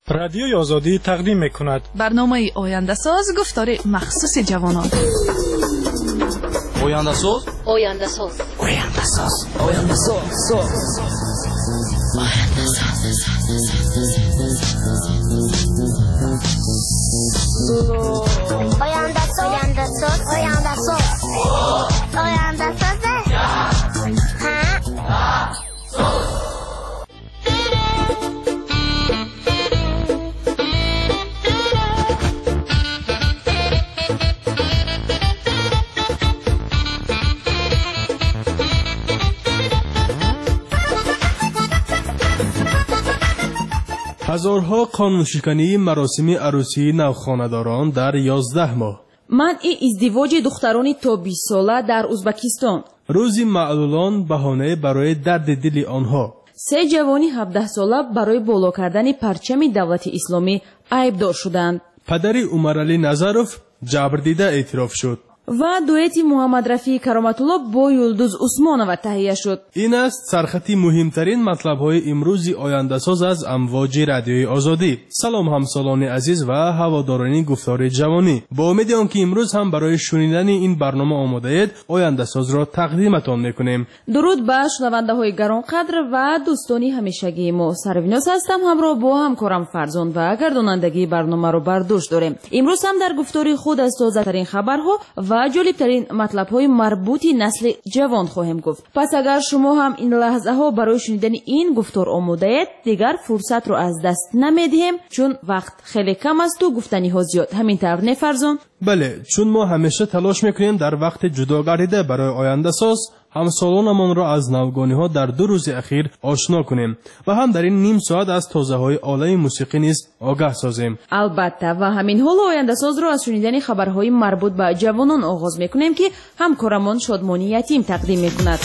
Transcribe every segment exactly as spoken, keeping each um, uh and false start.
رادیوی آزادی تقدیم می‌کند برنامه آینده ساز گفتار مخصوص جوانان. آینده ساز آینده ساز آینده ساز آینده ساز آینده ساز آینده ساز آینده ساز آینده ساز هزارها قانونشکنی مراسم عروسی نوخانه‌داران در یازده ماه. منع ازدواج دختران تا بیست ساله در ازبکستان. روز معلولان بهانه برای درد دل آنها. سه جوانی هفده ساله برای بالا کردن پرچم دولت اسلامی عیبدار شدند. پدر عمرعلی نظروف جبر دیده اعتراف شد. و دویت محمد رفیع کرامت‌الله با یلدوز عثمانова تهیه شد. این است سرخطی مهمترین مطلب‌های امروزی آینده ساز از امواج رادیوی آزادی. سلام همسالان عزیز و هواداران گفتار جوانی. با امید آنکه امروز هم برای شنیدن این برنامه آماده اید، آینده ساز را تقدیمتان می‌کنیم. درود به شنونده‌های گرانقدر و دوستانی همیشگی ما. سرویناس هستم، همراه با همکارم فرزان و گردانندگی برنامه را بر دوش داریم. امروز هم در گفتار خود از تازه‌ترین خبرها و جالبترین مطلب‌های مربوط نسل جوان خواهیم گفت. پس اگر شما هم این لحظه‌ها برای شنیدن این گفتار آماده اید، دیگر فرصت رو از دست نمیدیم چون وقت خیلی کم است و گفتنی‌ها زیاد. همین طور نه فرزان؟ بله، چون ما همیشه تلاش می‌کنیم در وقت جدا گردیده برای آینده ساز همسالانمان را از نوگانی‌ها در دو روز اخیر آشنا کنیم و هم در این نیم ساعت از تازه‌های عالم موسیقی نیز آگاه سازیم. البته و همین حال آینده ساز را از شنیدن خبرهای مربوط به جوانان آغاز می‌کنیم که همکارمان شادمانی یتیم تقدیم می‌کند.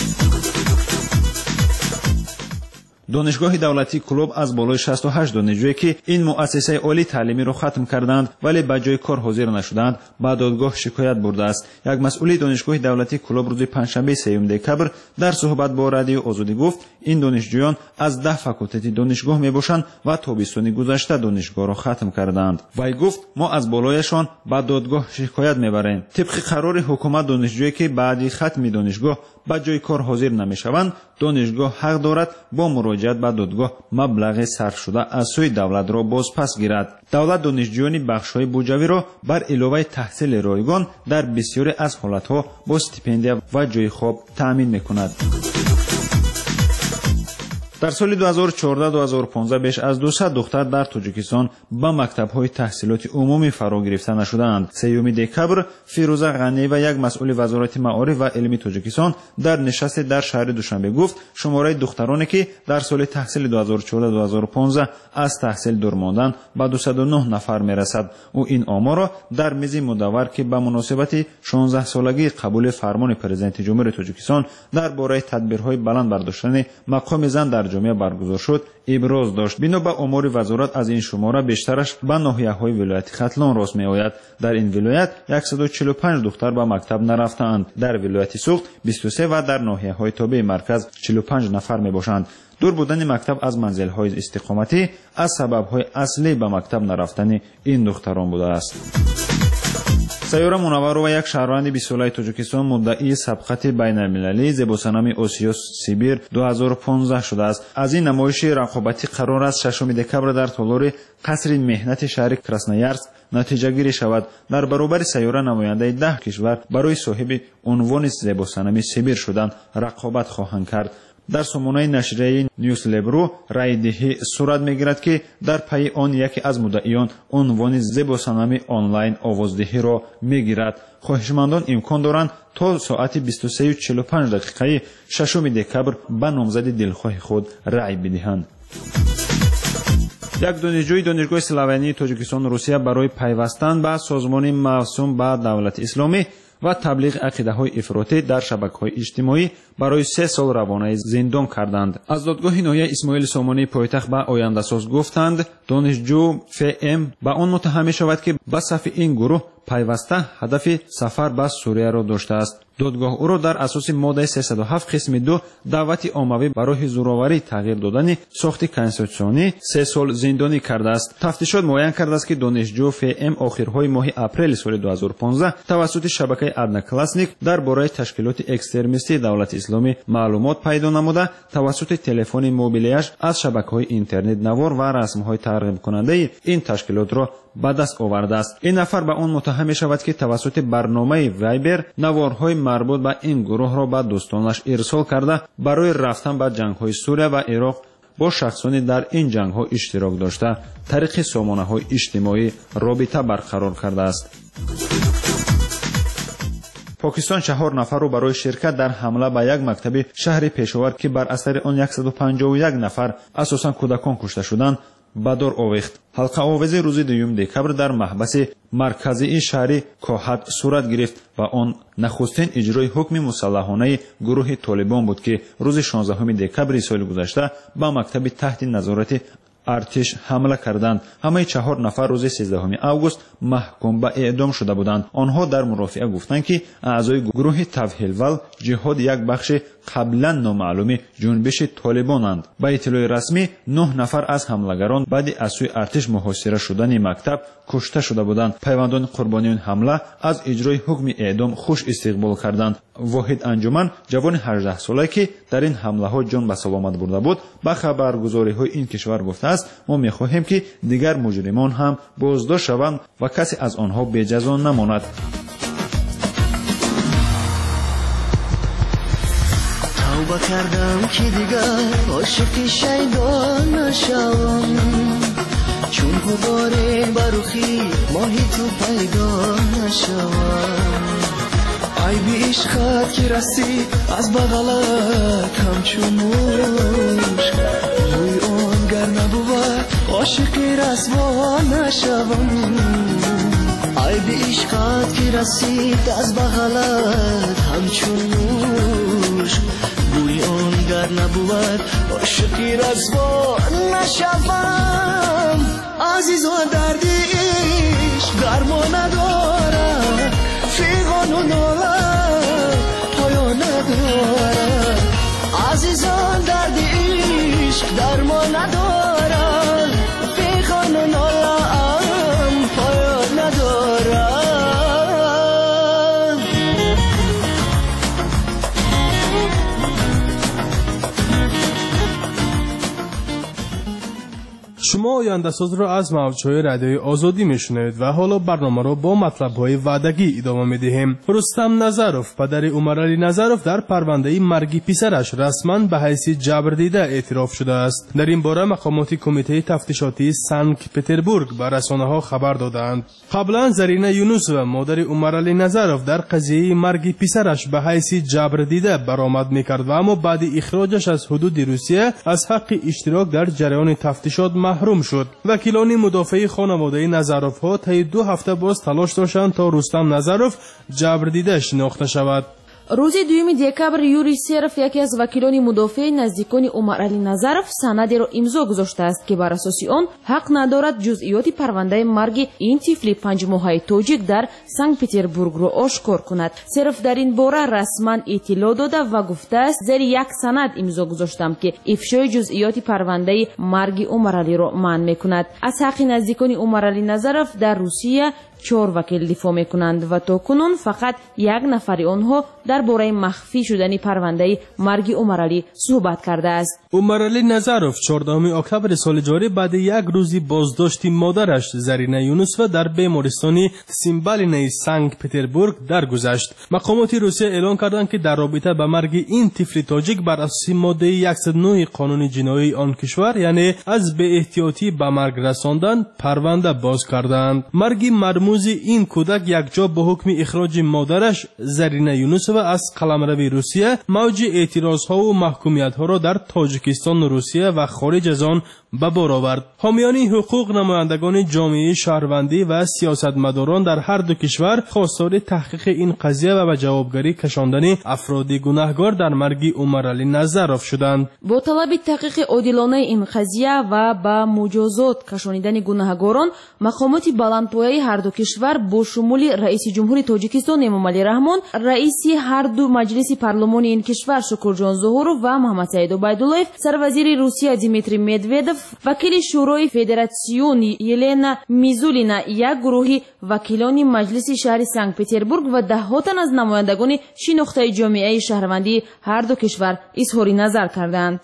دانشگاه دولتی کلوب از بالای شصت و هشت دانشجویی که این مؤسسه عالی تعلیمی را ختم کردند ولی به جای کار حاضر نشدند به دادگاه شکایت برده است. یک مسئول دانشگاه دولتی کلوب روز پنجشنبه سوم دکبر در صحبت با رادیو آزادی گفت این دانشجویان از ده فاکولته دانشگاه میباشند و تابستان گذشته دانشگاه را ختم کردند. وی گفت ما از بالایشان به دادگاه شکایت میبریم. طبق قرار حکومت دانشجویی که بعد ختم دانشگاه به جای کار حاضر نمیشوند دانشگاه حق دارد با مراجعت به دادگاه مبلغ صرف شده از سوی دولت را باز پس گیرد. دولت دانشجویان بخش‌های بودجوی را بر علاوه تحصیل رایگان در بسیاری از حالت‌ها با استیپندیا و جای خواب تأمین می‌کند. در سال دو هزار و چهارده دو هزار و پانزده بیش از دویست دختر در تاجیکستان به مکتب‌های تحصیلات عمومی فرا گرفته نشدند. سوم دکبر فیروزه غنی و یک مسئول وزارت معارف و علم تاجیکستان در نشست در شهر دوشنبه گفت شماره دخترانی که در سال تحصیل دو هزار و چهارده دو هزار و پانزده از تحصیل دور ماندند به دویست و نه نفر میرسد. او این آمار را در میز مدور که به مناسبت شانزده سالگی قبول فرمان پرزیدنت جمهوری تاجیکستان درباره تدبیرهای بلند برداشتن مقام زن در جامعه برگزار شد ابراز داشت. بنا به آمار وزارت از این شماره بیشترش به ناحیه‌های ولایت ختلان راست می‌آید. در این ولایت صد و چهل و پنج دختر به مکتب نرفتند. در ولایت سوخت بیست و سه و در ناحیه‌های تابع مرکز چهل و پنج نفر میباشند. دور بودن مکتب از منزل‌های استقامتی از سبب‌های اصلی به مکتب نرفتن این دختران بوده است. سیاره منور و یک شهروند بیست ساله تاجیکستان مدعی سبقت بین‌المللی زیباسنام آسیا سیبیر دو هزار و پانزده شده است. از این نمایش رقابتی قرار است ششم دکبر در تالار قصر مهنت شهر کراسنویارسک نتیجه گیری شود. در برابر سیاره نماینده ده کشور برای صاحب عنوان زیباسنام سیبیر شدن رقابت خواهند کرد. در سامانه نشریه نیوز لبرو رای دهی صورت میگیرد که در پی آن یکی از مدعیان عنوان زیباسنام آنلاین آوازدهی را میگیرد. خواهشمندان امکان دارند تا ساعت بیست و سه و چهل و پنج دقیقه ششم دکبر به نامزد دلخواه خود رای بدهند. یک دانشجوی دانشگاه اسلامی تاجیکستان روسیه برای پیوستن به سازمان موسوم به دولت اسلامی و تبلیغ عقیده‌های افراطی در شبکه‌های اجتماعی برای سه سال روانه زندان کردند. از دادگاه ناحیه اسماعیل سامانی پایتخت به آینده ساز گفتند دانشجو فی ام به آن متهم شود که به صف این گروه пайваста ҳадафи сафар ба Сурияро доштааст. додгоҳ ӯро дар асоси моддаи сесаду ҳафт қисми ду даъвати оммавӣ барои зӯроварӣ тағйир додани сохти конститутсионӣ се сол зиндонӣ кардааст. тафтишот муайян кардааст, ки донишҷӯ ФМ охирҳои моҳи апрели соли ду ҳазору понздаҳ тавассути шабакаи одноклассник дар бораи ташкилоти экстремистии давлати исломӣ маълумот пайдо намуда, тавассути телефони мобилияш аз шабакаҳои интернетнавор ва расмҳои тарғибкунандаи ин ташкилотро ба даст овардааст. ин нафар ба он муттаҳам мешавад, ки тавассути барномаи Вайбер наворҳои марбут ба ин гурӯҳро ба дӯстонаш ирсол карда, барои рафтан ба ҷангҳои Сурия ва Ироқ бо шахсони дар ин ҷангҳо иштирок дошта, тариқи сомонаҳои иҷтимоӣ робита барқарор кардааст. покистон чаҳор нафарро барои ширкат дар ҳамла ба як мактаби шаҳри Пешовар, ки бар асари он сад و پنجاه و یک нафар асосан кӯдакон кушта шуданд, ба дор овехт. ҳалқаовези рӯзи дуюм декабр дар маҳбаси марказии шаҳри Коҳат сурат гирифт ва он нахустин иҷрои ҳукми мусаллаҳонаи гурӯҳи «Толибон» буд, ки рӯзи шонздаҳуми декабри соли гузашта ба мактаби таҳти назорати артиш ҳамла карданд. ҳамаи чаҳор нафар рӯзи сиздаҳуми август маҳкум ба эъдом шуда буданд. онҳо дар мурофиа гуфтанд, ки аъзои гурӯҳи Тавҳилвал ҷиҳод як бахши қаблан номаълуми ҷунбиши «Толибонанд». ба иттилои расмӣ нӯҳ нафар аз ҳамлагарон баъди аз сӯи артиш муҳосира шудани мактаб кушта шуда буданд. пайвандони қурбонии ҳамла аз иҷрои ҳукми эъдом хуш истиқбол карданд. воҳид анҷуман, ҷавони ҳаждаҳсола, ки дар ин ҳамлаҳо ҷон ба саломат бурда буд, ба хабаргузориҳои ин кишвар гуфтааст: мо мехоҳем, ки дигар муҷримон ҳам боздошт шаванд ва касе аз онҳо беҷазо намонад. توبه کردم که دیگر عاشق شیطان نشوم، چون غباره بر رخی ماهی تو پیدا نشوم. عیب عشقت که رسید از بغلت همچون مشک، روی آن گر نبود عاشق رسوا نشوم. عیب عشقت که رسید از بغلت همچون مشک، روی آن گر نبود عاشقی رسوا نشوم. عزیزان درد عشق درمان ندارد، فیغان و ناله پایان ندارد. عزیزان درد عشق درمان ندارد، فیغان و ناله پایان ندارد. شما آینده‌ساز را از موج‌های رادیوی آزادی میشنوید و حالا برنامه را با مطلب‌های وعدگی ادامه می‌دهیم. رستم نظروف، پدر عمرعلی نظروف، در پرونده مرگ پسرش رسما به حیث جبردیده اعتراف شده است. در این باره مقامات کمیته تفتیشاتی سنت پتربورگ به رسانه‌ها خبر دادند. قبلا زرینه یونس و مادر عمرعلی نظروف در قضیه مرگ پسرش به حیث جبردیده برآمد می‌کرد و اما بعد اخراجش از حدود روسیه از حق اشتراک در جریان تفتیشات محروم شد. وکیلان مدافع خانواده نظروف ها طی دو هفته باز تلاش داشتند تا رستم نظروف جبردیده شناخته شود. روزی دوم دکبر یوری سرف یکی از وکیلان مدافع نزدیکان عمرعلی نظروف سندی را امضا گذاشته است که بر اساس آن حق ندارد جزئیات پرونده مرگ این طفل پنج ماهه تاجیک در سنت پتربورگ را آشکار کند. سرف در این باره رسما اطلاع داده و گفته است زیر یک سند امضا گذاشتم که افشای جزئیات پرونده مرگ عمرعلی را منع میکند. از حق نزدیکان عمرعلی نظروف در روسیه چهار وکیل دفاع میکنند و تا کنون فقط یک نفر آنها درباره مخفی شدن پرونده مرگ عمرعلی صحبت کرده است. عمرعلی نظروف چهاردهم اکتبر سال جاری بعد یک روزی بازداشت مادرش زرینه یونس و در بیمارستان سیمبالینه سنت پتربورگ درگذشت. مقامات روسیه اعلام کردند که در رابطه با مرگ این طفل تاجیک بر اساس ماده صد و نه قانون جنایی آن کشور، یعنی از بی احتیاطی به مرگ رساندن، پرونده باز کردند. مرگ مرموز این کودک یک جا با حکم اخراج مادرش زرینه یونس و از قلمرو روسیه موج اعتراض ها و محکومیت ها را در تاجیکستان، روسیه و خارج از آن به بار آورد. حامیان حقوق، نمایندگان جامعه شهروندی و سیاستمداران در هر دو کشور خواستار تحقیق این قضیه و به جوابگری کشاندن افراد گناهکار در مرگ عمرعلی نظروف شدند. با طلب تحقیق عادلانه این قضیه و با مجازات کشانیدن گناهکاران، مقامات بلندپایه هر دو кишвар бо шумули раиси ҷумҳури тоҷикистон эмомалӣ раҳмон, раиси ҳарду маҷлиси парлумони ин кишвар Шукурҷон Зуҳуров ва Муҳаммад Саид Убайдуллоев, сарвазири Русия Дмитрий Медведев, вакили шӯрои федератсиони Елена Мизулина, як гурӯҳи вакилони маҷлиси шаҳри Санкт-Петербург ва даҳотан аз намояндагони шинохтаи ҷомеаи шаҳрвандии ҳарду кишвар изҳори назар карданд.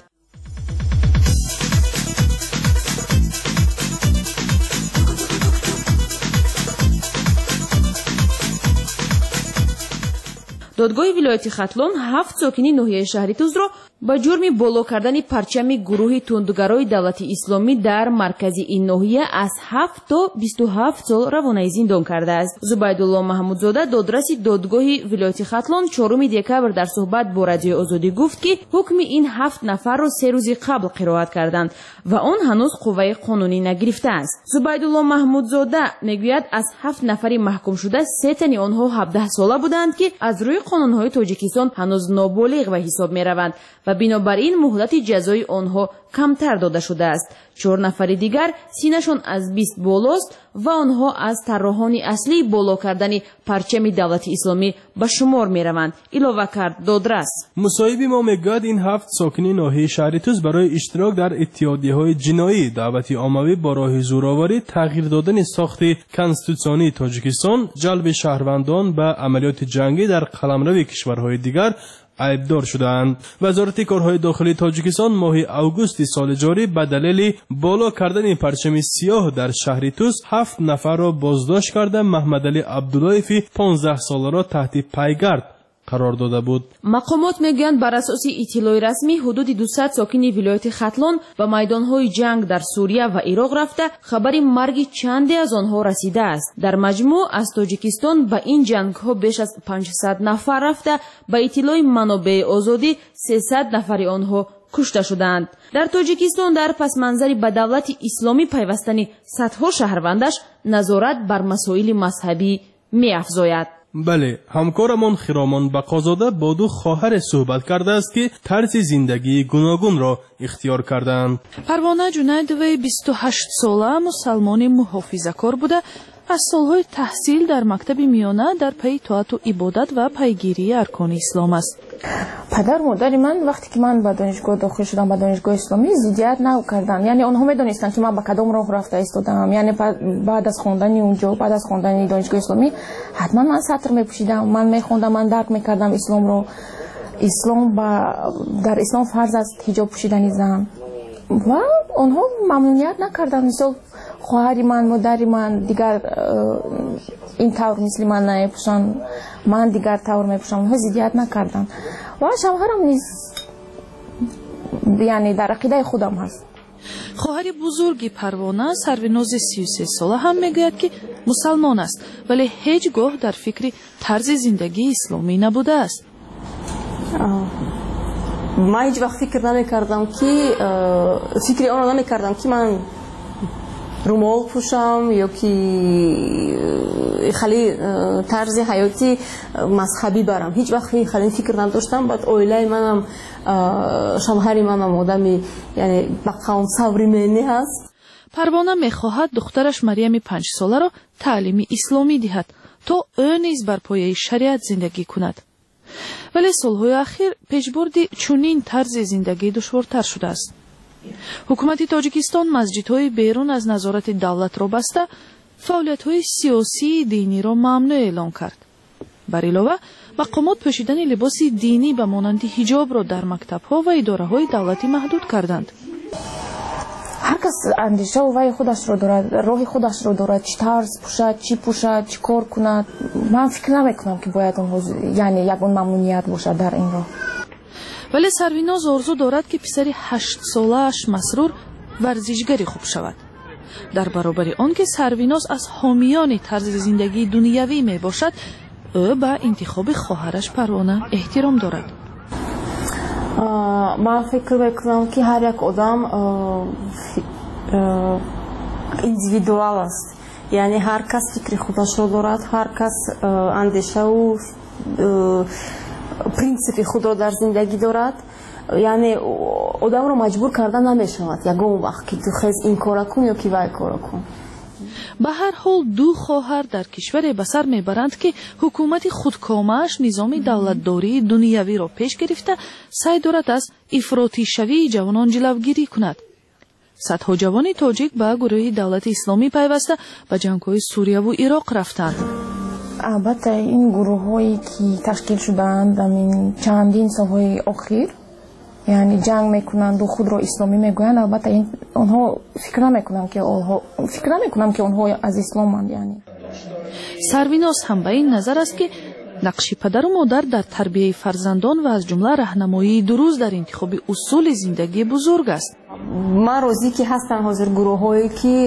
додгоҳи вилояти Хатлон ҳафт сокини ноҳияи шаҳри Тузро ба ҷурми боло кардани парчами гурӯҳи тундгарои давлати исломӣ дар маркази ин ноҳия аз ҳафт то бисту ҳафт сол равонаи зиндон кардааст. Зубайдулло Маҳмудзода, додраси додгоҳи вилояти Хатлон, чоруми декабр дар суҳбат бо Радиои Озодӣ гуфт, ки ҳукми ин ҳафт нафарро се рӯзи қабл қироат карданд ва он ҳанӯз қувваи қонунӣ нагирифтааст. Зубайдулло Маҳмудзода мегӯяд, аз ҳафт нафари маҳкумшуда се тани онҳо ҳабдаҳ сола буданд, ки аз рӯи қонунҳои Тоҷикистон ҳанӯз ноболиғ ба ҳисоб мераванд ва бинобар ин муҳлати ҷазои онҳо камтар дода шудааст. чор нафари дигар синашон аз бист болост ва онҳо аз тарроҳони аслии боло кардани парчами давлати исломӣ ба шумор мераванд, илова кард додрас. мусоҳиби мо мегӯяд, ин ҳафт сокини ноҳияи шаҳри Туз барои иштирок дар иттиҳодияҳои ҷиноӣ, даъвати оммавӣ бо роҳи зӯроварӣ, тағйир додани сохти конститутсионии Тоҷикистон, ҷалби шаҳрвандон ба амалиёти ҷангӣ дар қаламрави кишварҳои дигар айбдор шуданд. вазорати корҳои дохилии Тоҷикистон моҳи августи соли ҷорӣ ба далели боло кардани парчами сиёҳ дар шаҳри Туз ҳафт нафарро боздошт карда, Маҳмадалӣ Абдуллоеви понздаҳ соларо таҳти пайгард қарор дода буд. мақомот мегӯянд, бар асоси иттилои расмӣ ҳудуди дусад сокини вилояти Хатлон ба майдонҳои ҷанг дар Сурия ва Ироқ рафта, хабари марги чанде аз онҳо расидааст. дар маҷмӯъ аз Тоҷикистон ба ин ҷангҳо беш аз панҷсад нафар рафта, ба иттилои манобеъи озодӣ сесад нафари онҳо кушта шуданд. дар Тоҷикистон дар пасманзари ба давлати исломӣ пайвастани садҳо шаҳрвандаш назорат бар масоили мазҳабӣ меафзояд. бале, ҳамкорамон Хиромон Бақозода бо ду хоҳаре суҳбат кардааст, ки тарзи зиндагии гуногунро ихтиёр карданд. Парвона Ҷунайдоваи бисту ҳашт сола мусалмони муҳофизакор буда, аз солҳои таҳсил дар мактаби миёна дар пайи тоату ибодат ва пайгирии аркони ислом аст. падар модари ман вақте ки ман ба донишгоҳ дохил шудам, ба донишгоҳи исломӣ, зиддият накарданд. яъне онҳо медонистанд ки ман ба кадом роҳ рафта истодам. яъне баъд аз хондани унҷо, баъд аз хондани донишгоҳи исломӣ, ҳатман ман сатр мепӯшидам, ман мехондам, ман дарк мекардам исломро. ислом ба дар ислом фарз аст ҳиҷоб пӯшидани зан. ва онҳо мамнуният накарданд. мисол хоҳари ман, модари ман дигар ин тавр мисли ман намепӯшанд, ман дигар тавр мепӯшам. онҳо зиддият накарданд. ва шавҳарам низ яъне дар ақидаи худам ҳаст. хоҳари бузурги Парвона, Сарвинози сию се сола ҳам мегӯяд, ки мусалмон аст, вале ҳеҷ гоҳ дар фикри тарзи зиндагии исломӣ набудааст. ман ҳеҷ вақт фикр намекардам, ки фикри онро намекардам, ки ман румол пӯшам ё ки хали тарзи ҳаёти мазҳабӣ барам. ҳеҷ вақт хали фикр надоштам. баъд оилаи манам, шавҳари манам одами яъне ба қавм савримени ҳаст. Парвона мехоҳад духтараш Мариями панҷсоларо таълими исломӣ диҳад, то ӯ низ бар пояи шариат зиндагӣ кунад. вале солҳои ахир пешбурди чунин тарзи зиндагӣ душвортар шудааст. ҳукумати Тоҷикистон масҷидҳои берун аз назорати давлатро баста, фаъолиятҳои сиёсии диниро мамнӯъ эълон кард. бар илова, мақомот пӯшидани либоси динӣ ба монанди ҳиҷобро дар мактабҳо ва идораҳои давлатӣ маҳдуд карданд. ҳар кас андешаву вайи худашро дорад, роҳи худашро дорад, чӣ тарз пӯшад, чӣ пӯшад, чӣ кор кунад. ман фикр намекунам, ки бояд онҳо яъне ягон мамнуният бошад дар ин роҳ. вале Сарвиноз орзу дорад, ки писари ҳаштсолааш Масрур варзишгари хуб шавад. дар баробари он ки Сарвиноз аз ҳомиёни тарзи зиндагии дунявӣ мебошад, ӯ ба интихоби хоҳараш Парвона эҳтиром дорад. ман фикр мекунам, ки ҳар як одам индивидуал аст. яъне ҳар кас фикри худашро дорад, ҳар кас андешаву принсипи худро дар зиндагӣ дорад. яъне одамро маҷбур карда намешавад ягон вақт, ки ту хез ин кора кун ё ки вай кора кун. به هر حال دو خواهر در کشور به سر میبرند که حکومت خودکامه‌اش نظام دولتداری دنیوی را پیش گرفته سعی دارد از افراطی شوی جوانان جلوگیری کند. صدها جوان تاجیک به گروه دولت اسلامی پیوسته به جنگ‌های سوریه و عراق رفتند. البته این گروه‌هایی که تشکیل شدند در چندین سال‌های اخیر یعنی جنگ میکنند و خود را اسلامی میگویند، البته این آنها فکر نمیکنند که آنها فکر نمیکنند که آنها از اسلامند. یعنی سرویناس هم به این نظر است که نقش پدر و مادر در تربیت فرزندان و از جمله راهنمایی درست در انتخاب اصول زندگی بزرگ است. من راضی که هستن حاضر گروه‌هایی که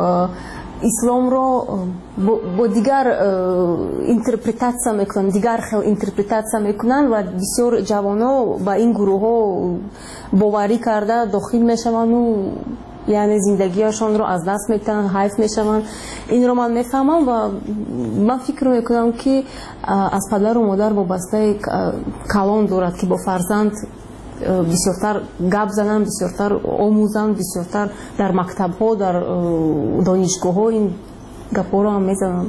اسلام را با دیگر اینترپرتاسیا میکنن، دیگر خیلی اینترپرتاسیا میکنن و بسیار جوانا با این گروه ها باوری کرده داخل میشوند و یعنی زندگیشان رو از دست میتن، حیف میشوند. این رو من میفهمم و من فکر میکنم که از پدر و مادر وابسته کلان دارد که با فرزند بسیارتر گپ زنن، بسیارتر آموزن، بسیارتر در مکتب ها، در دانشگاه ها این گپا رو هم میزنن.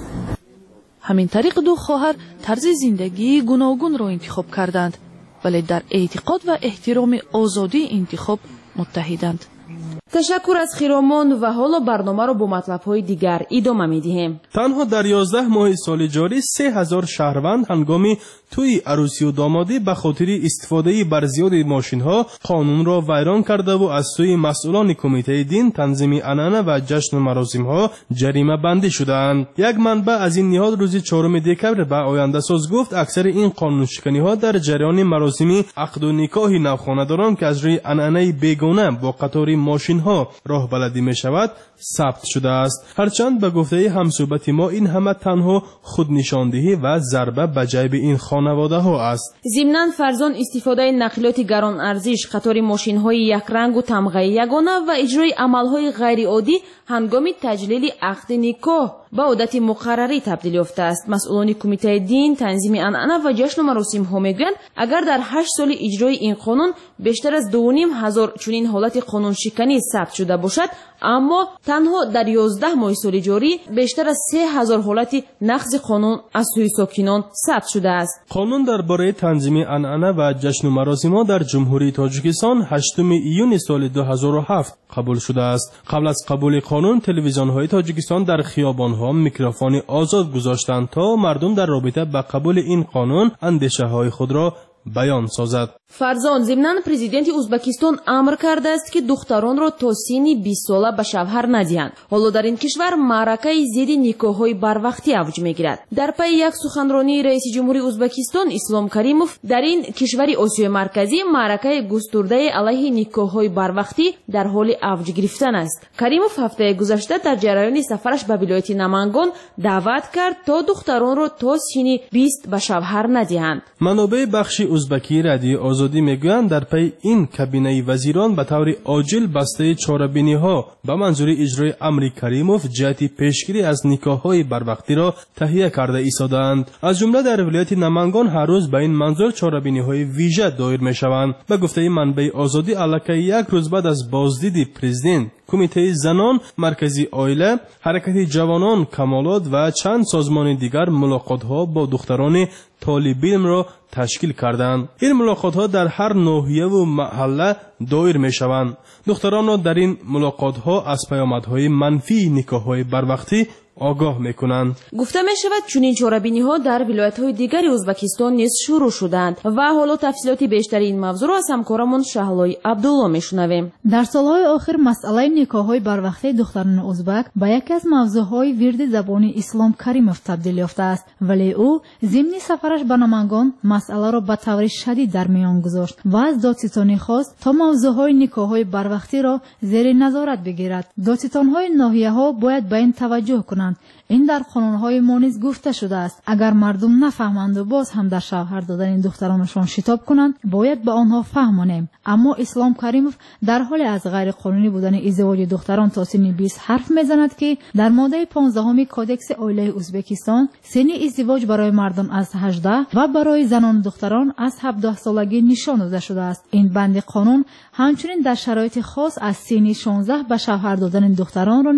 همین طریق دو خواهر طرز زندگی گوناگون را انتخاب کردند، ولی در اعتقاد و احترام آزادی انتخاب متحدند. تشکر از خیرامان و حالا برنامه را با مطلب‌های دیگر ادامه می‌دهیم. تنها در یازده ماه سال جاری سه هزار شهروند هنگام توی عروسی و دامادی به خاطر استفاده بر زیاد ماشین‌ها قانون را ویران کرده و از سوی مسئولان کمیته دین، تنظیم عنعنه و جشن و مراسم‌ها جریمه بندی شدند. یک منبع از این نهاد روز چهارم دکبر به آینده ساز گفت اکثر این قانون شکنی‌ها در جریان مراسم عقد و نکاح نوخانه‌داران که از روی عنعنه بیگانه با قطار ماشین‌ها راه بلدی می‌شود ثبت شده است. هرچند به گفته همصحبت ما این همه تنها خودنشاندهی و ضربه به جیب این خانواده ها است. ضمناً فرزان استفاده نقلیات گران ارزش، قطار ماشین های یک رنگ و تمغه یگانه و اجرای عمل های غیر عادی هنگام تجلیل عقد نکاح به عادت مقرری تبدیل یافته است. مسئولان کمیته دین، تنظیم عنعنه و جشن و مراسم ها میگویند اگر در هشت سال اجرای این قانون بیشتر از دو و نیم هزار چنین حالت قانون شکنی ثبت شده باشد، اما تنها در یازده ماه سال جاری بیشتر از سه هزار حالت نقض قانون از سوی ساکنان ثبت شده است. قانون درباره تنظیم عنعنه و جشن و مراسم در جمهوری تاجیکستان هشتم ایون سال دو هزار و هفت قبول شده است. قبل از قبول قانون تلویزیون های تاجیکستان در خیابان ها میکروفون آزاد گذاشتند تا مردم در رابطه با قبول این قانون اندیشه های خود را بیان سازد. فرزان ضمناً پرزیدنت ازبکستان امر کرده است که دختران را تا سن بیست ساله به شوهر ندهند. حالا در این کشور معرکه ضد نکاح‌های بروقتی اوج میگیرد. در پی یک سخنرانی رئیس جمهوری ازبکستان اسلام کریموف در این کشور آسیای مرکزی معرکه گسترده علیه نکاح‌های بروقتی در حال اوج گرفتن است. کریموف هفته گذشته در جریان سفرش به ولایت نمنگان دعوت کرد تا دختران را تا سن بیست به شوهر ندهند. منابع بخش ازبکی رادیو آزادی میگویند در پی این کابینه وزیران به طور عاجل بسته چاره‌بینی ها به منظور اجرای امر کریموف جهت پیشگیری از نکاح‌های بروقتی را تهیه کرده ایستادند. از جمله در ولایت نمنگان هر روز به این منظور چاره‌بینی‌های ویژه دایر می‌شوند. به گفته منبع آزادی البته یک روز بعد از بازدید پرزیدنت کمیته زنان، مرکزی عائله، حرکت جوانان کمالات و چند سازمان دیگر ملاقات‌ها با دختران طالب علم را تشکیل کردند. این ملاقات‌ها در هر ناحیه و محله دایر می‌شوند. دختران را در این ملاقات‌ها از پیامدهای منفی نکاح‌های بروقتی آگاه میکنند. گفته می شود چنین چاره‌بینی‌ها در ولایت‌های دیگری ازبکستان نیز شروع شدند و حالا تفصیلات بیشتری این موضوع را از همکارمان شهلای عبدالله میشنویم. در سالهای آخر مسئله نکاح‌های بروقتی دختران ازبک به یکی از موضوعهای ورد زبانی اسلام کریموف تبدیل یافته است، ولی او ضمن سفرش به نمنگان مسئله را به طور شدید در میان گذاشت و از دادستانی خواست تا موضوعهای نکاح‌های بروقتی را زیر نظارت بگیرد. دادستان‌های ناحیه‌ها باید به این توجه کنند. این در قانون‌های ما نیز گفته شده است. اگر مردم نفهمند و باز هم در شوهر دادن این دخترانشان شتاب کنند، باید به آنها فهمانیم. اما اسلام کریموف در حال از غیر قانونی بودن ازدواج دختران تا سن بیست حرف میزند که در ماده پانزدهم کودکس عائله ازبکستان سن ازدواج برای مردان از هجده و برای زنان و دختران از هفده سالگی نشان داده شده است. این بند قانون همچنین در شرایط خاص از سن شانزده به شوهر دادن دختران را نیز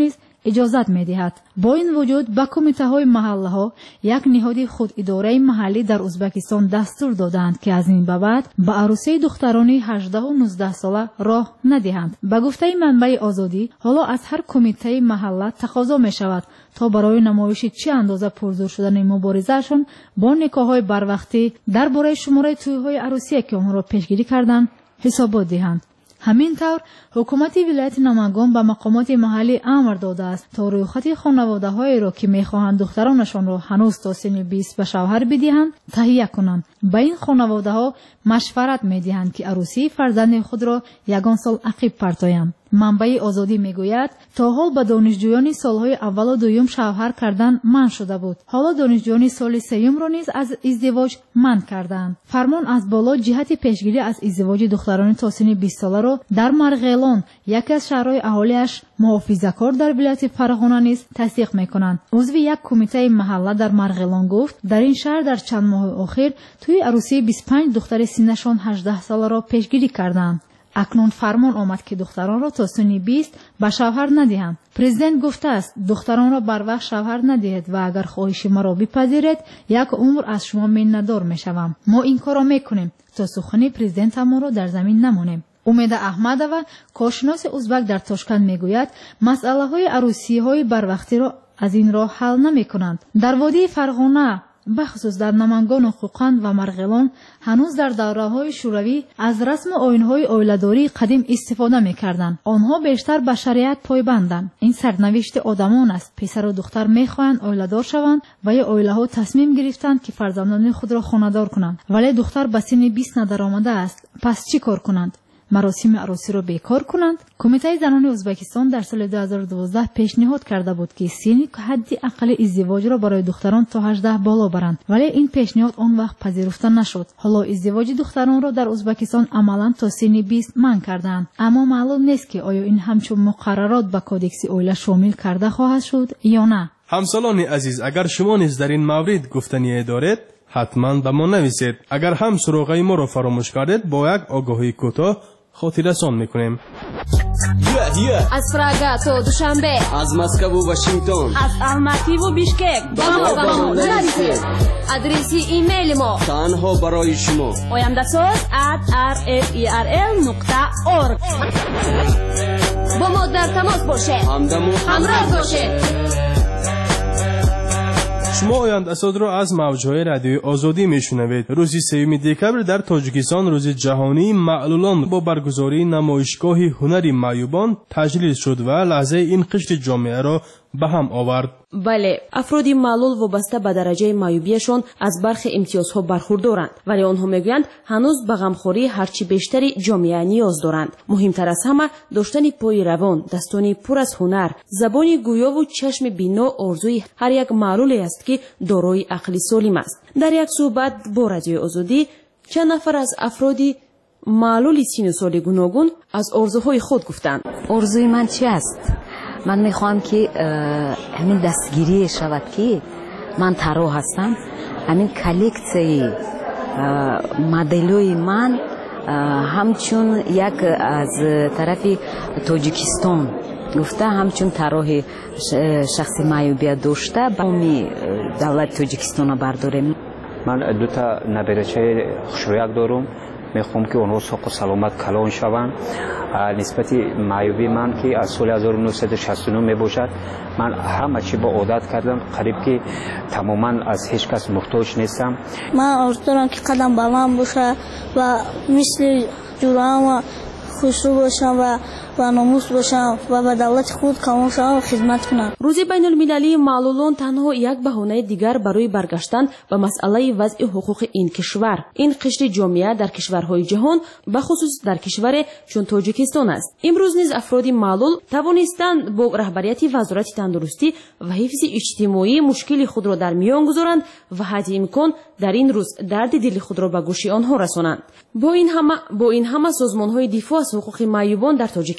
اجازت می‌دهد. با این وجود به کمیته‌های محله‌ها یک نهاد خوداداره محلی در ازبکستان دستور دادند که از این به بعد به عروسی دختران هجده و نوزده ساله راه ندهند. به گفته منبع آزادی، حالا از هر کمیته محله تقاضا می‌شود تا برای نمایش چه اندازه پرزور شدن مبارزهشان با نکاح‌های بروقتی درباره شماره توی‌های عروسی که آنها را پیشگیری کردند حسابات دهند. همین طور حکومت ولایت نمنگان به مقامات محلی امر داده است تا رویخط خانواده‌هایی را که می‌خواهند دخترانشان را هنوز تا سن بیست به شوهر بدهند تهیه کنند. به این خانواده‌ها مشورت می‌دهند که عروسی فرزند خود را یگان سال عقب پرتایند. منبع آزادی میگوید تا حال به دانشجویان سالهای اول و دوم شوهر کردن منع شده بود. حالا دانشجویان سال سوم را نیز از ازدواج منع کردند. فرمان از بالا جهت پیشگیری از ازدواج دختران تا سن بیست ساله را در مرغیلان، یکی از شهرهای اهالیش محافظه‌کار در ولایت فرغانه نیز تصدیق میکنند. عضو یک کمیته محله در مرغیلان گفت در این شهر در چند ماه اخیر توی عروسی بیست و پنج دختر سنشان هجده ساله را پیشگیری کردند. اکنون فرمان آمد که دختران را تا سن بیست به شوهر ندهند. پرزیدنت گفته است دختران را بر وقت شوهر ندهید و اگر خواهش ما را بپذیرید یک عمر از شما منتدار میشوم. ما این کار را میکنیم تا سخن پرزیدنت ما را در زمین نمانیم. امید احمدова کارشناس ازبک در تاشکند میگوید مسئله های عروسی های بروقتی را از این راه حل نمی کنند. در وادی فرغانه بخصوص در نمنگان و خوقند و مرغیلان هنوز در دوره های شوروی از رسم آیین های اولاداری قدیم استفاده می کردند. آنها بیشتر به شریعت پایبندند. این سرنوشت آدمان است. پسر و دختر می خواهند اولادار شوند و یا اوله ها تصمیم گرفتند که فرزندان خود را خانه‌دار کنند. ولی دختر به سن بیست ندرآمده است. پس چی کار کنند؟ مراسم عروسی را بیکار کنند؟ کمیته زنان ازبکستان در سال دو هزار و دوازده پیشنهاد کرده بود که سن حد اقل ازدواج را برای دختران تا هجده بالا برند، ولی این پیشنهاد آن وقت پذیرفته نشد. حالا ازدواج دختران را در ازبکستان عملاً تا سن بیست منع کردند، اما معلوم نیست که آیا این همچون مقررات به کودکس اوله شامل کرده خواهد شد یا نه. همسالان عزیز، اگر شما نیز در این مورد گفتنی دارید حتما به ما نویسید. اگر هم سراغ ما را فراموش کردید با یک آگاهی کوتاه خاطررسان میکنیم. از پراگا تا دوشنبه، از مسکو و واشنگتن، از الماتی و بیشکک با ما با ما نویسید. ادرسی ایمیل ما تنها برای شما oyandasot at r f e r l نقطه org. با ما در تماس باشید، همراه باشید. شما آیند اساد را از موجهای رادیوی آزادی میشنوید. روز سوم دکبر در تاجیکستان روز جهانی معلولان با برگزاری نمایشگاه هنری معیوبان تجلیل شد و لحظه این قشر جامعه را به هم آورد. بله، افرادی معلول وابسته به درجه معیوبیشان از برخی امتیازها برخوردارند، ولی آنها میگویند هنوز به غمخوری هرچی بیشتری جامعه نیاز دارند. مهمتر از همه داشتن پای روان، دستانی پر از هنر، زبانی گویا و چشم بینا آرزوی هر یک معلولی است که دارای عقل سالم است. در یک صحبت با رادیو آزادی چند نفر از افرادی معلول سن و سال گوناگون از آرزوهای خود گفتند. آرزوی من چی است؟ من میخوام که همین دستگیری شود که من طراح هستم. همین کلکسی مدلوی من همچون یک از طرف تاجیکستان گفته همچون طراح شخصی معیوبیت داشته با می دولت تاجیکستان برداریم. من دو تا نبرچه خوشرویک دارم. میخوام که اونها ساق و سلامت کلان شوند. نسبت معیوبی من که از سال هزار و نهصد و شصت و نه می باشد، من همه چی با عادت کردم، قریب که تماما از هیچ کس محتاج نیستم. من آرزو دارم که قدم بلند باشه و مثل جورم و خوشرو باشم و و ناموس باشم و به دولت خود کامل شوم و خدمت کنم. روز بین المللی معلولان تنها یک بهانه دیگر برای برگشتن به مسئله وضع حقوق این کشور، این قشر جامعه در کشورهای جهان به خصوص در کشور چون تاجیکستان است. امروز نیز افراد معلول توانستند با رهبریت وزارت تندرستی و حفظ اجتماعی مشکل خود را در میان گذارند و حد امکان در این روز درد دل خود را به گوش آنها رسانند. با این همه با این همه سازمان‌های دفاع از حقوق معیوبان در تاجیکستان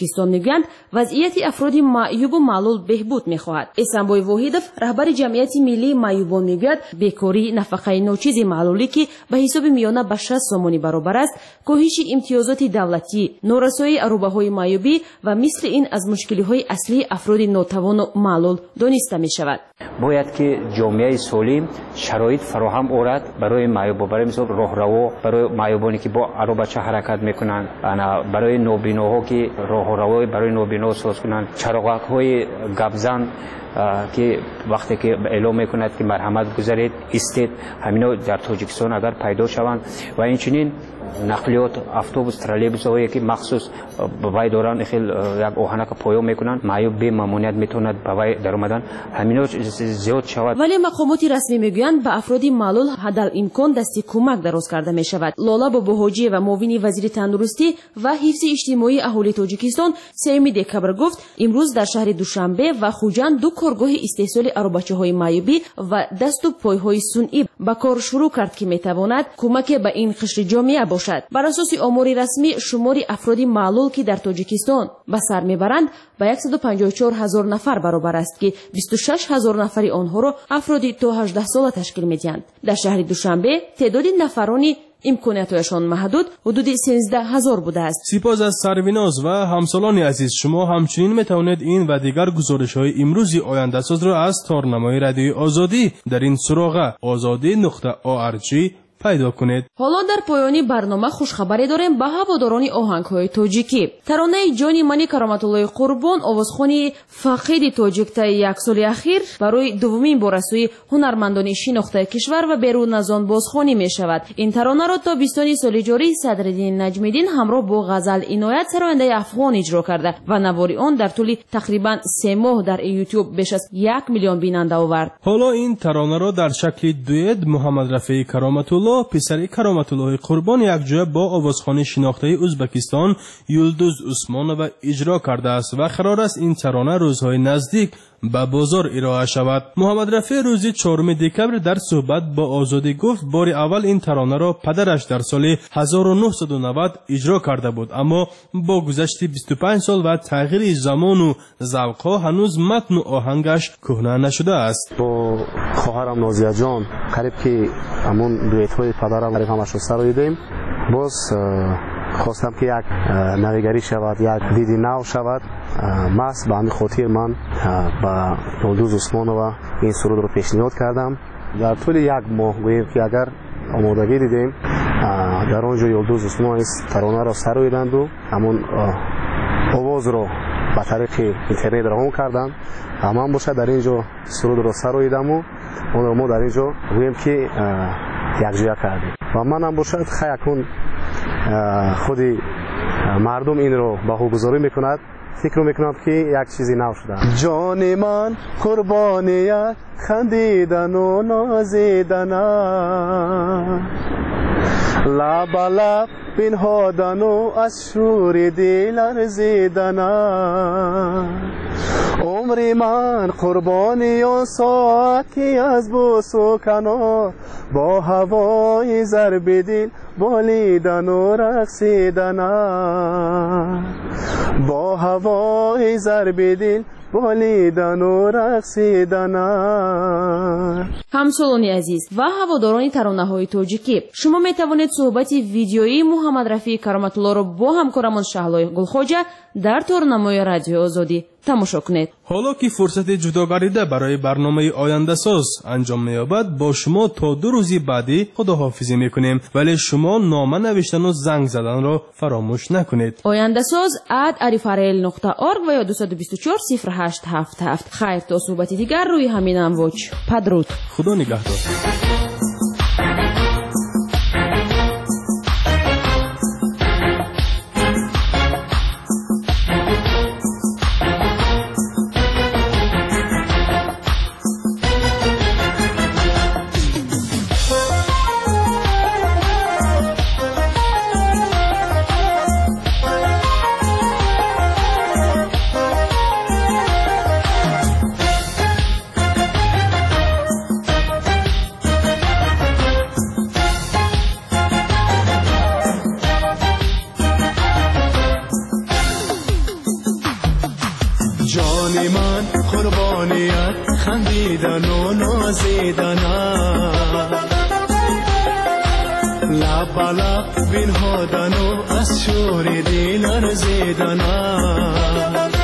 тоҷикистон мегӯянд вазъияти афроди маъюбу маълул беҳбуд мехоҳад. эҳсанбой воҳидов раҳбари ҷамъияти миллии маъюбон мегӯяд бекорӣ нафақаи ночизи маълулӣ ки ба ҳисоби миёна ба шаст сомонӣ баробар аст, коҳиши имтиёзоти давлатӣ, норасоии аробаҳои маъюбӣ ва мисли ин аз мушкилиҳои аслии афроди нотавону маълул дониста мешавад. бояд ки ҷомеаи солим шароит фароҳам орад барои маъюбо, барои мисол роҳраво, барои маъюбоне ки бо аробача ҳаракат мекунанд, барои нобиноҳо ки роҳраво барои нобино соз кунанд, чароғакҳои гапзан ки вақте ки эълон мекунад ки марҳамат гузаред, истед, ҳамино дар тоҷикистон агар пайдо шаванд ва инчунин нақлиёт автобус троллейбусҳое ки махсус ба вай доранд хел як оҳанака поён мекунанд, маъюб бемамоният метавонад ба вай даромадан, ҳамино зиёд шавад. вале мақомоти расмӣ мегӯянд ба афроди маълул ҳадалимкон дасти кӯмак дароз карда мешавад. Лола Бобоҳоҷиева, муовини вазири тандурустӣ ва ҳифзи иҷтимоии аҳолии Тоҷикистон сеюми декабр гуфт, имрӯз дар шаҳри Душанбе ва Хуҷанд ду коргоҳи истеҳсоли аробачаҳои маъюбӣ ва дасту пойҳои сунъӣ ба кор шурӯъ кард ки метавонад кӯмаке ба ин қишри ҷомеа бошад. Бар асоси омори расмӣ шумори афроди маълул ки дар Тоҷикистон ба сар мебаранд ба сад و پنجاه و چهار ҳазор нафар баробар аст ки бисту шаш ҳазор нафари онҳоро афроди то ҳаждаҳ сола ташкил медиҳанд. Дар шаҳри Душанбе теъдоди нафарони имкониятҳояшон маҳдуд ҳудуди сенздаҳ ҳазор будааст. сипос аз Сарвиноз ва ҳамсолони азиз, шумо ҳамчунин метавонед ин ва дигар гузоришҳои имрӯзи ояндасозро аз торнамои радиои Озодӣ дар ин суроға озодӣ нуқта орг пайдо кунед. ҳоло дар поёни барнома хушхабаре дорем ба ҳаводорони оҳангҳои тоҷикӣ. таронаи ҷони мани Кароматуллои Қурбон, овозхони фақиди тоҷиктаи як соли ахир барои дуввумин бор аз сӯи ҳунармандони шинохтаи кишвар ва берун аз он бозхонӣ мешавад. ин таронаро тобистони соли ҷорӣ Садриддин Наҷмиддин ҳамроҳ бо ғазал Иноят сарояндаи афғон иҷро карда ва навори он дар тӯли тақрибан се моҳ дар YouTube беш аз як миллион бинанда овард. ҳоло ин таронаро дар шакли дуэт Муҳаммадрафеи Кароматулло писари Кароматуллои Қурбон якҷоя бо овозхони шинохтаи Ӯзбекистон Юлдуз Усмонова иҷро кардааст ва қарор аст ин тарона рӯзҳои наздик ба бозор ироа шавад. Муҳаммадрафе рӯзи чорум декабр дар суҳбат бо Озодӣ гуфт, бори аввал ин таронаро падараш дар соли ҳазору нуҳсаду навад иҷро карда буд, аммо бо гузашти бисту панҷ сол ва тағйири замону завқҳо ҳанӯз матну оҳангаш кӯҳна нашудааст. бо хоҳарам Нозияҷон қариб ки ҳамун дуэтҳои падарам ҳамашро сароидем, боз خواستم که یک نویگری شود، یک دیدی نو شود. ماست به همین خاطر من با یلدوز عثمانова این سرود رو پیشنهاد کردم. در طول یک ماه گوییم که اگر آمادگی دیدیم در آنجا یلدوز عثمان ترانه را سراییدند و همون آواز رو به طریق اینترنت روان کردند. من باشه در اینجا سرود رو سراییدم و اون رو ما در اینجا گوییم که یک جویا کردیم و من هم باشد خیلی خودی مردم این رو بهوگذاری میکند، فکر میکنم که یک چیزی نو شده. جان من قربان یک خندیدن و نازیدن، لب لب بنهادن و از شور دل لرزیدن، عمر من قربانی آن ساعت که از بوس و کنار با هوای ضرب دل بالیدن و رقصیدن، با هوای ضرب دل بالیدن و رقصیدن. ҳамсолони азиз ва ҳаводорони таронаҳои тоҷикӣ, шумо метавонед суҳбати видеоии Муҳаммадрафии Кароматуллоро бо ҳамкорамон Шаҳлои Гулхоҷа дар торнамои радиои Озодӣ тамошо кунед. ҳоло ки фурсати ҷудогарида барои барномаи ояндасоз анҷом меёбад, бо шумо то ду рӯзи баъдӣ худоҳофизӣ мекунем, вале шумо нома навиштану занг заданро фаромӯш накунед. ояндасоз at arifarel нуқта org ва ё ду бисту чор сифр ҳашт ҳафт ҳафт. хайр то суҳбати дигар рӯи ҳамин амвоҷ. падруд. худо нигаҳдор. حکایت خندیدن و نازیدن لب لب بنهادن و از شور دل ارزیدن